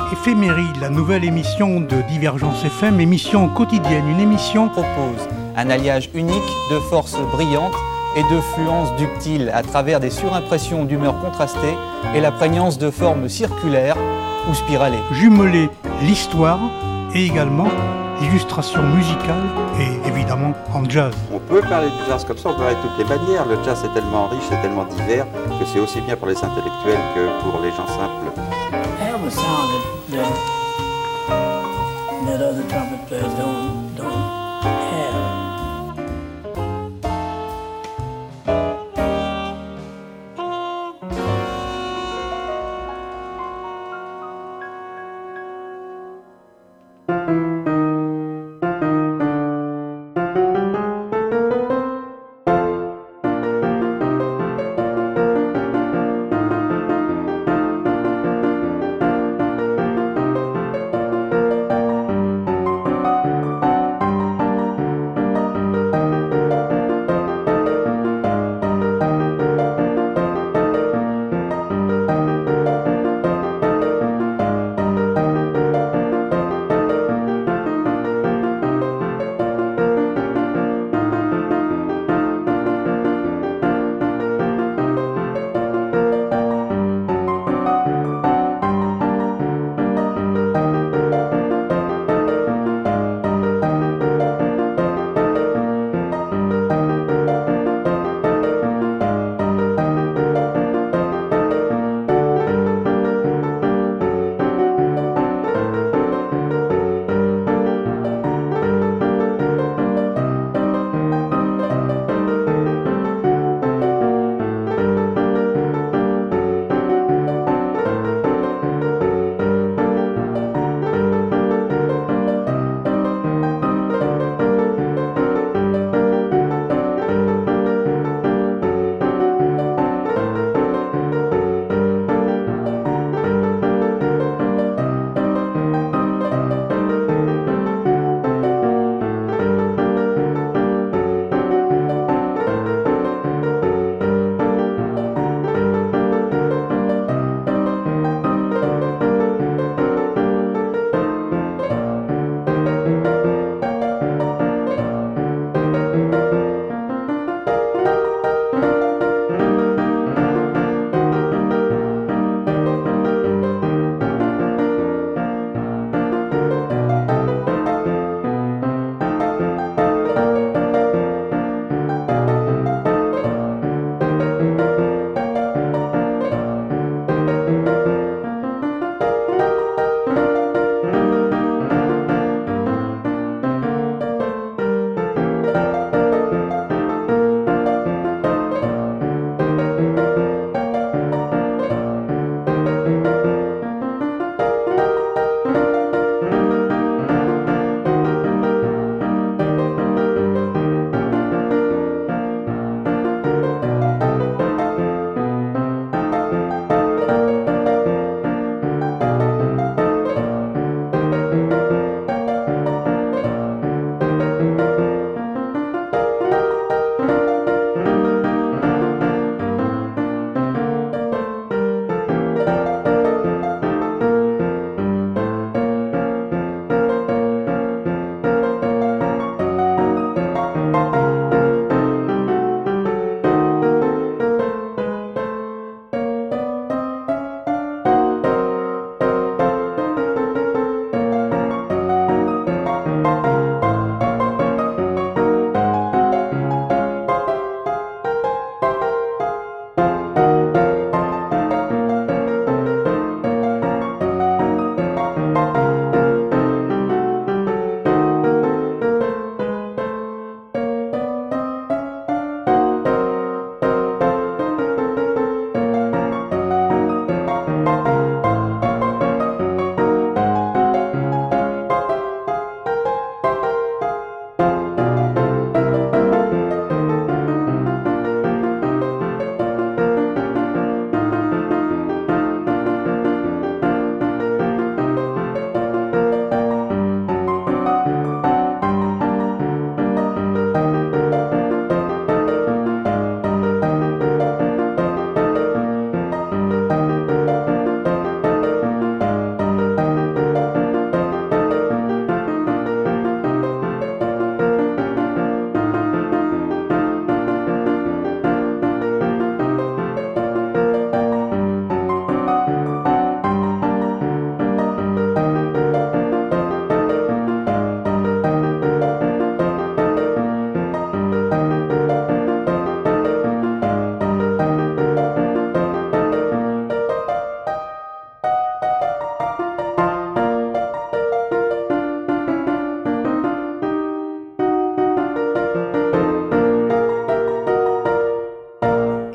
Éphémérie, la nouvelle émission de Divergence FM, émission quotidienne, une émission propose un alliage unique de forces brillantes et de fluences ductiles à travers des surimpressions d'humeurs contrastées et la prégnance de formes circulaires ou spiralées. Jumeler l'histoire et également l'illustration musicale et évidemment en jazz. On peut parler du jazz comme ça, on peut parler de toutes les manières. Le jazz est tellement riche, c'est tellement divers que c'est aussi bien pour les intellectuels que pour les gens simples. I have a sound that other trumpet players don't have.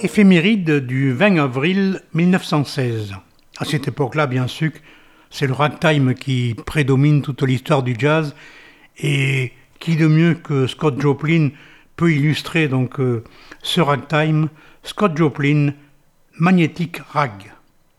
Éphéméride du 20 avril 1916. À cette époque-là, bien sûr, c'est le ragtime qui prédomine toute l'histoire du jazz, et qui de mieux que Scott Joplin peut illustrer donc ce ragtime, Scott Joplin, Magnetic Rag.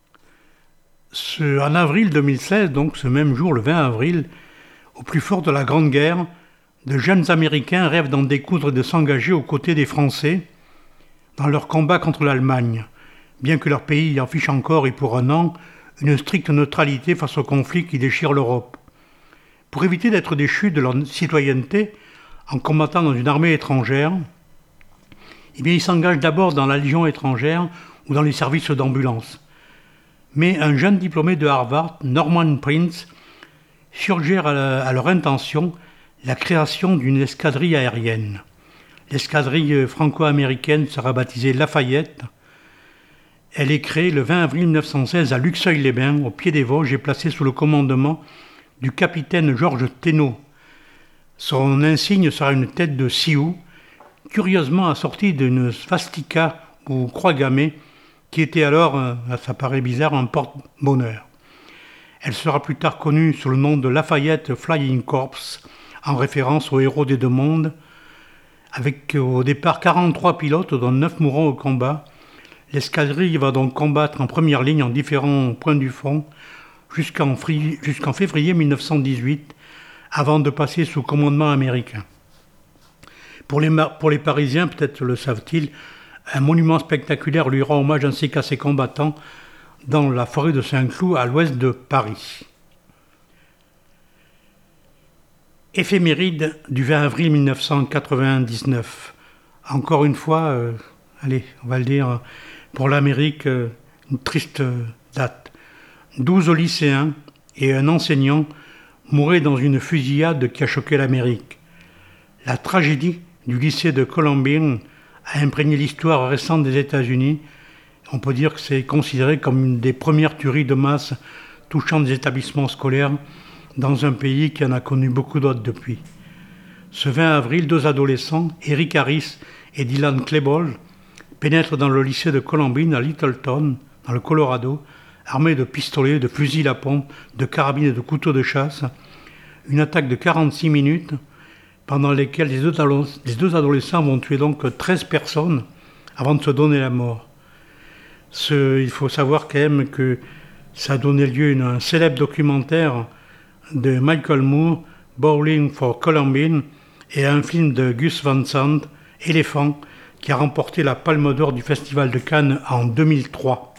En avril 2016, donc ce même jour, le 20 avril, au plus fort de la Grande Guerre, de jeunes Américains rêvent d'en découdre et de s'engager aux côtés des Français dans leur combat contre l'Allemagne, bien que leur pays affiche encore et pour un an une stricte neutralité face au conflit qui déchire l'Europe. Pour éviter d'être déchus de leur citoyenneté en combattant dans une armée étrangère, ils s'engagent d'abord dans la Légion étrangère ou dans les services d'ambulance. Mais un jeune diplômé de Harvard, Norman Prince, suggère à leur intention la création d'une escadrille aérienne. L'escadrille franco-américaine sera baptisée Lafayette. Elle est créée le 20 avril 1916 à Luxeuil-les-Bains, au pied des Vosges, et placée sous le commandement du capitaine Georges Thénault. Son insigne sera une tête de Sioux, curieusement assortie d'une swastika ou croix gammée, qui était alors, ça paraît bizarre, un porte-bonheur. Elle sera plus tard connue sous le nom de Lafayette Flying Corps, en référence aux héros des deux mondes, avec au départ 43 pilotes, dont 9 mourront au combat. L'escadrille va donc combattre en première ligne en différents points du front jusqu'en février 1918, avant de passer sous commandement américain. Pour les Parisiens, peut-être le savent-ils, un monument spectaculaire lui rend hommage ainsi qu'à ses combattants dans la forêt de Saint-Cloud, à l'ouest de Paris. Éphéméride du 20 avril 1999. Encore une fois, on va le dire, pour l'Amérique, une triste date. 12 lycéens et un enseignant mouraient dans une fusillade qui a choqué l'Amérique. La tragédie du lycée de Columbine a imprégné l'histoire récente des États-Unis. On peut dire que c'est considéré comme une des premières tueries de masse touchant des établissements scolaires dans un pays qui en a connu beaucoup d'autres depuis. Ce 20 avril, 2 adolescents, Eric Harris et Dylan Klebold, pénètrent dans le lycée de Columbine à Littleton, dans le Colorado, armés de pistolets, de fusils à pompe, de carabines et de couteaux de chasse. Une attaque de 46 minutes, pendant lesquelles les deux adolescents vont tuer donc 13 personnes avant de se donner la mort. Il faut savoir quand même que ça a donné lieu à un célèbre documentaire de Michael Moore, Bowling for Columbine, et à un film de Gus Van Sant, Éléphant, qui a remporté la Palme d'Or du Festival de Cannes en 2003.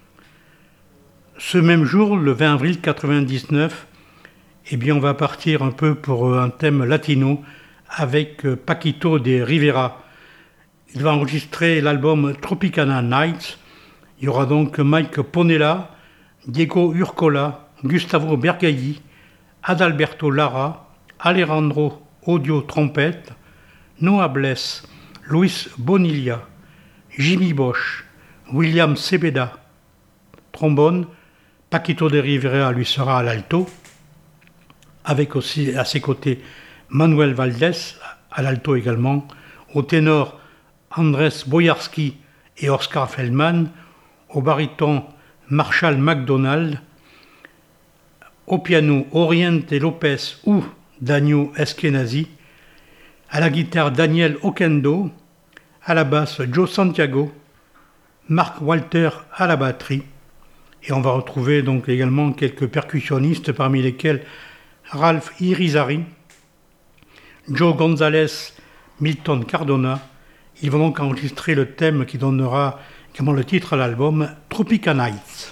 Ce même jour, le 20 avril 1999, on va partir un peu pour un thème latino avec Paquito de Rivera. Il va enregistrer l'album Tropicana Nights. Il y aura donc Mike Ponella, Diego Urcola, Gustavo Bergailli, Adalberto Lara, Alejandro Audio trompette, Noah Bless, Luis Bonilla, Jimmy Bosch, William Sebeda, trombone, Paquito de Rivera lui sera à l'alto, avec aussi à ses côtés Manuel Valdés, à l'alto également, au ténor Andrés Boyarski et Oscar Feldman, au baryton Marshall McDonald, au piano Oriente Lopez ou Daniel Eskenazi, à la guitare Daniel Oquendo, à la basse Joe Santiago, Mark Walter à la batterie, et on va retrouver donc également quelques percussionnistes parmi lesquels Ralph Irizarry, Joe Gonzalez, Milton Cardona. Ils vont donc enregistrer le thème qui donnera également le titre à l'album, Tropica Nights.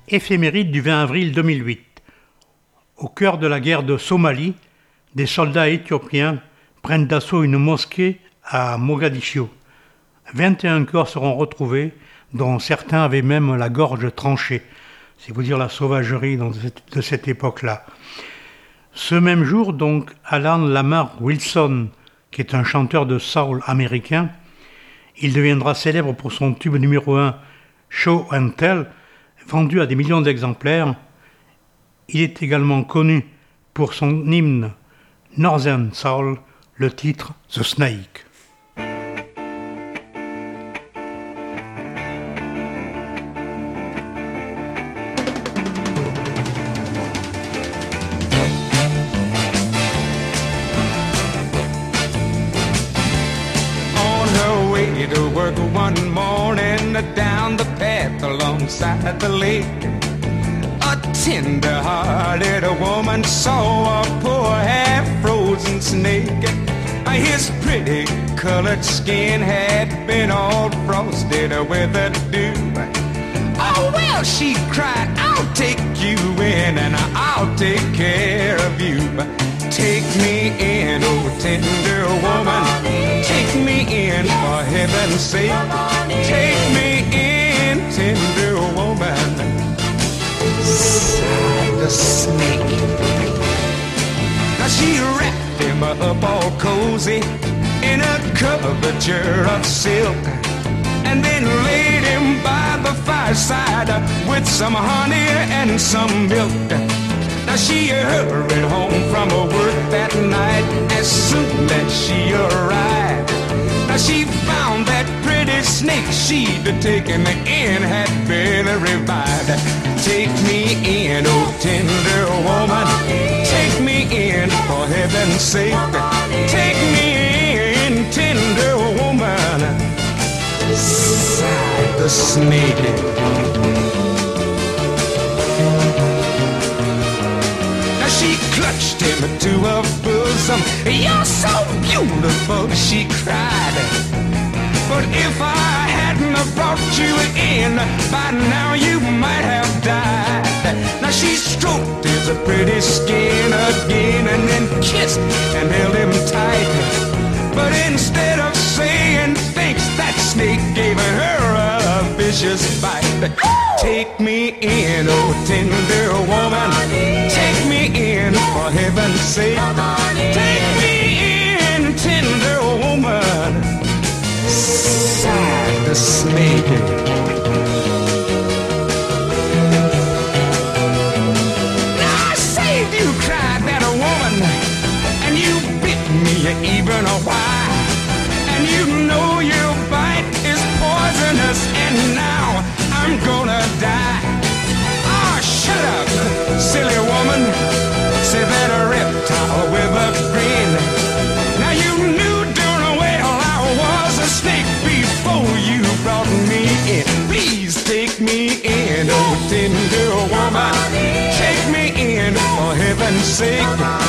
Éphéméride du 20 avril 2008. Au cœur de la guerre de Somalie, des soldats éthiopiens prennent d'assaut une mosquée à Mogadiscio. 21 corps seront retrouvés, dont certains avaient même la gorge tranchée. C'est vous dire la sauvagerie de cette époque-là. Ce même jour, donc, Alan Lamar Wilson, qui est un chanteur de soul américain, il deviendra célèbre pour son tube numéro 1, Show and Tell, vendu à des millions d'exemplaires. Il est également connu pour son hymne Northern Soul, le titre The Snake. To work one morning down the path alongside the lake, a tender-hearted woman saw a poor half-frozen snake. His pretty colored skin had been all frosted with the dew. Oh well, she cried, I'll take you in and I'll take care of you. Take me in, oh tender woman, take me in for heaven's sake. Take me in, tender woman, sighed the snake. Now she wrapped him up all cozy in a coverture of silk, and then laid him by the fireside with some honey and some milk. Now she hurried home from her work that night as soon as she arrived. Now she found that pretty snake she'd taken in had been revived. Take me in, oh tender woman, take me in for heaven's sake. Take me in, tender woman, sighed the snake. She clutched him to her bosom. You're so beautiful, she cried. But if I hadn't have brought you in, by now you might have died. Now she stroked his pretty skin again and then kissed and held him tight. But instead of saying thanks, that snake gave her a vicious bite. Take me in, oh tender woman, take me in for heaven's sake. Take me in, tender woman, sighed the snake. Now I saved you, cried that woman, and you bit me even a while. And you know your bite is poisonous, and now I'm gonna die. Ah, shut up, silly woman, said that reptile with a grin. Now you knew darn well I was a snake before you brought me in. Please take me in, oh tender woman, take me in for heaven's sake.